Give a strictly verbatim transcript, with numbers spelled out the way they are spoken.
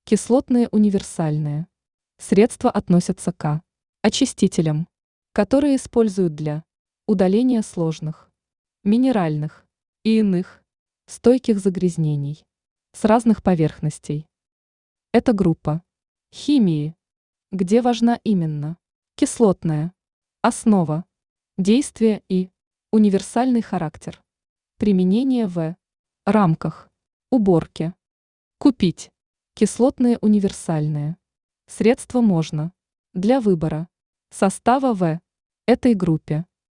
Кислотные универсальные средства относятся к очистителям, которые используют для удаления сложных, минеральных и иных стойких загрязнений с разных поверхностей. Это группа химии, где важна именно кислотная основа, действие и универсальный характер. Применение в рамках уборки. Купить кислотные универсальные средства можно для выбора состава в этой группе.